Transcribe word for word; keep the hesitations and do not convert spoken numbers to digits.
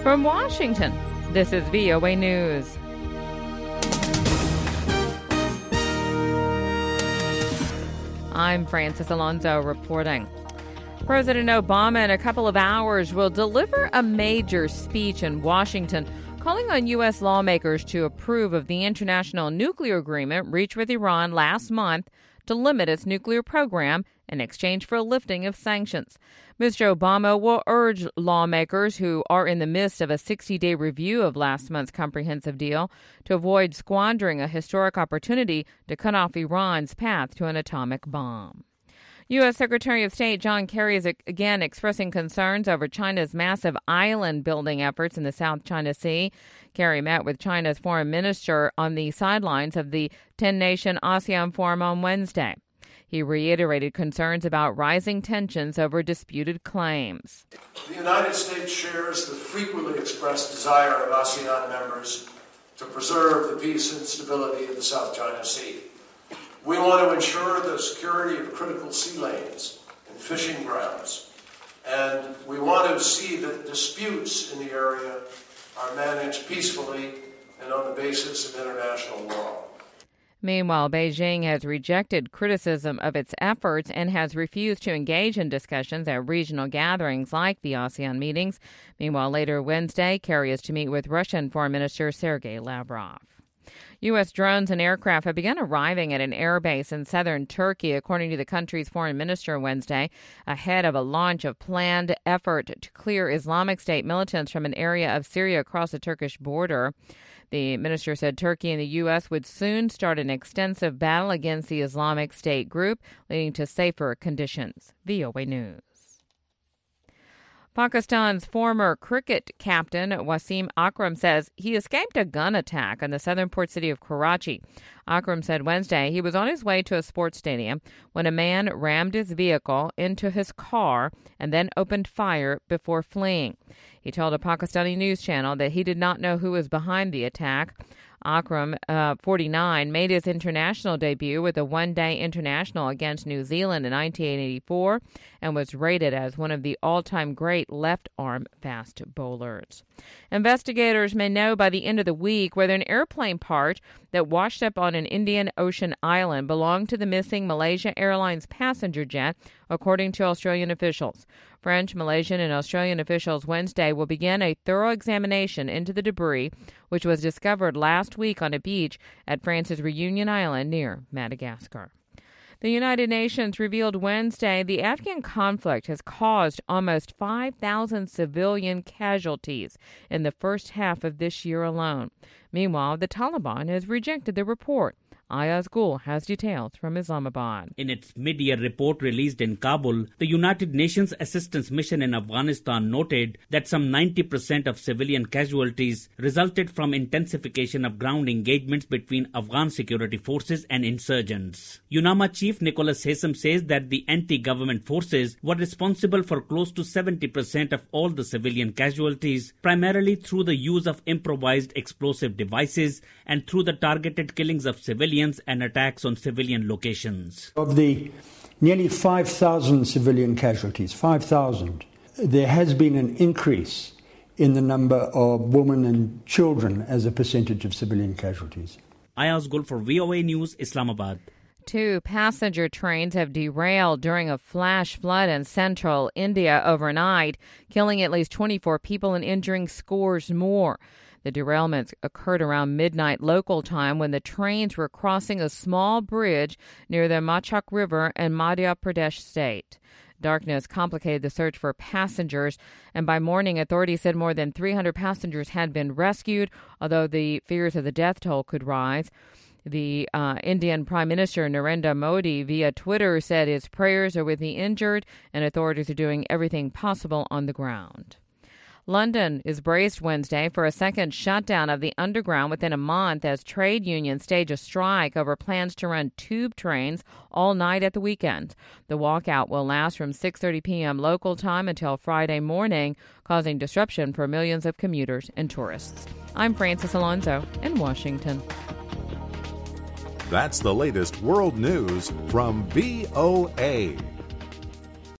From Washington, this is V O A News. I'm Francis Alonso reporting. President Obama in a couple of hours will deliver a major speech in Washington calling on U S lawmakers to approve of the international nuclear agreement reached with Iran last month to limit its nuclear program in exchange for a lifting of sanctions. Mister Obama will urge lawmakers who are in the midst of a sixty-day review of last month's comprehensive deal to avoid squandering a historic opportunity to cut off Iran's path to an atomic bomb. U S. Secretary of State John Kerry is again expressing concerns over China's massive island-building efforts in the South China Sea. Kerry met with China's foreign minister on the sidelines of the ten-nation ASEAN Forum on Wednesday. He reiterated concerns about rising tensions over disputed claims. The United States shares the frequently expressed desire of ASEAN members to preserve the peace and stability of the South China Sea. We want to ensure the security of critical sea lanes and fishing grounds, and we want to see that disputes in the area are managed peacefully and on the basis of international law. Meanwhile, Beijing has rejected criticism of its efforts and has refused to engage in discussions at regional gatherings like the ASEAN meetings. Meanwhile, later Wednesday, Kerry is to meet with Russian Foreign Minister Sergei Lavrov. U S drones and aircraft have begun arriving at an airbase in southern Turkey, according to the country's foreign minister Wednesday, ahead of a launch of planned effort to clear Islamic State militants from an area of Syria across the Turkish border. The minister said Turkey and the U S would soon start an extensive battle against the Islamic State group, leading to safer conditions. V O A News. Pakistan's former cricket captain Wasim Akram says he escaped a gun attack in the southern port city of Karachi. Akram said Wednesday he was on his way to a sports stadium when a man rammed his vehicle into his car and then opened fire before fleeing. He told a Pakistani news channel that he did not know who was behind the attack. Akram, uh, forty-nine, made his international debut with a one-day international against New Zealand in nineteen eighty-four and was rated as one of the all-time great left-arm fast bowlers. Investigators may know by the end of the week whether an airplane part that washed up on an Indian Ocean island belonged to the missing Malaysia Airlines passenger jet, according to Australian officials. French, Malaysian, and Australian officials Wednesday will begin a thorough examination into the debris, which was discovered last week on a beach at France's Reunion Island near Madagascar. The United Nations revealed Wednesday the Afghan conflict has caused almost five thousand civilian casualties in the first half of this year alone. Meanwhile, the Taliban has rejected the report. Ayaz Gul has details from Islamabad. In its mid-year report released in Kabul, the United Nations Assistance Mission in Afghanistan noted that some ninety percent of civilian casualties resulted from intensification of ground engagements between Afghan security forces and insurgents. UNAMA Chief Nicholas Haysom says that the anti-government forces were responsible for close to seventy percent of all the civilian casualties, primarily through the use of improvised explosive devices and through the targeted killings of civilians and attacks on civilian locations. Of the nearly five thousand civilian casualties, five thousand, there has been an increase in the number of women and children as a percentage of civilian casualties. Ayaz Gul for V O A News, Islamabad. Two passenger trains have derailed during a flash flood in central India overnight, killing at least twenty-four people and injuring scores more. The derailments occurred around midnight local time when the trains were crossing a small bridge near the Machak River in Madhya Pradesh state. Darkness complicated the search for passengers, and by morning, authorities said more than three hundred passengers had been rescued, although the fears of the death toll could rise. The uh, Indian Prime Minister Narendra Modi via Twitter said his prayers are with the injured and authorities are doing everything possible on the ground. London is braced Wednesday for a second shutdown of the underground within a month as trade unions stage a strike over plans to run tube trains all night at the weekend. The walkout will last from six thirty p.m. local time until Friday morning, causing disruption for millions of commuters and tourists. I'm Francis Alonso in Washington. That's the latest world news from V O A.